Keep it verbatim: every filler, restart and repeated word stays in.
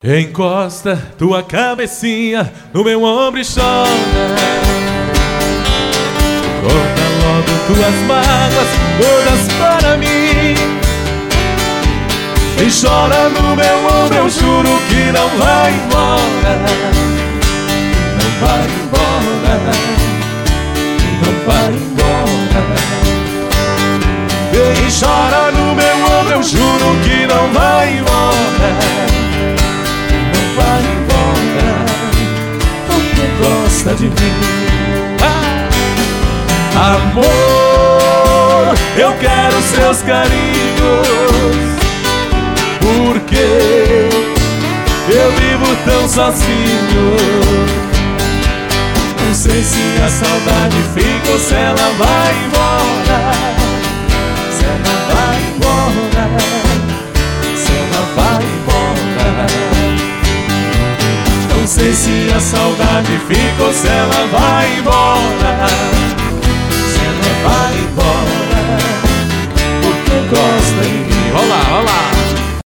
Encosta tua cabecinha no meu ombro e chora. Conta logo tuas mágoas todas para mim. E chora no meu ombro, eu juro que não vai embora. Não vai embora, não vai embora. E chora no meu ombro, eu juro que não vai embora. Não vai embora, porque gosta de mim. Ah! Amor, eu quero seus carinhos, porque eu vivo tão sozinho. Não sei se a saudade fica ou se ela vai embora. Se ela vai embora, se ela vai embora. Não sei se a saudade fica ou se ela vai embora. Se ela vai embora, porque gosta de mim.